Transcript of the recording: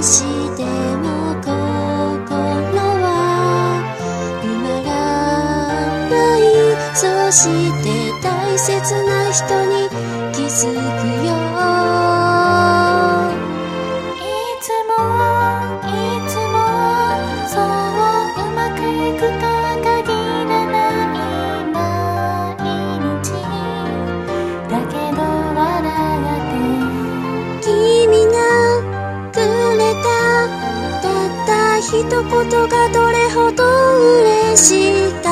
しても心は埋まらない。そうして大切な人に気づくよ。 いつもそううまくいくとは限らない毎日だけど笑って君がくれたたった一言がどれほど嬉しいか